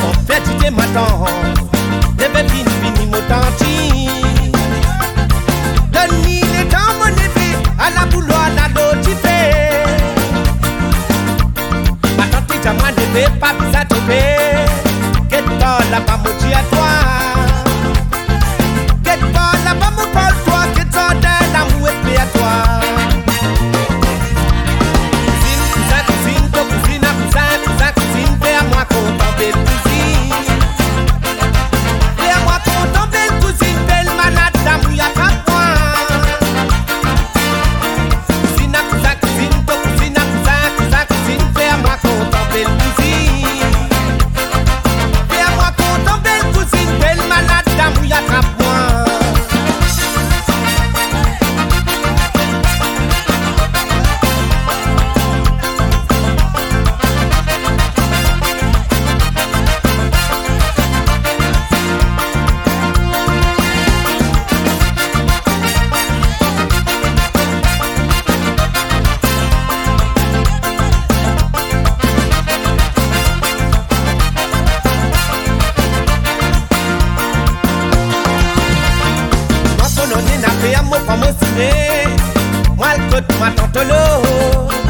son petit matin, debe fini motanti. Donne-ni les temps mon épée, à la bouloire na l'otifé. Attends, jaman debe pas bisa topé. Get pas la pas moti à toi. Get pas la pas mon Paul toi, get ça dans la mouette à toi. Cousine, fais à moi contempler cousine. Fais à moi contempler cousine, belle malade d'amour y'a pas moi. Cousine, fais à moi contempler cousine. Fais à moi contempler cousine, belle malade d'amour y'a pas moi. Moi le côte ma tante l'eau.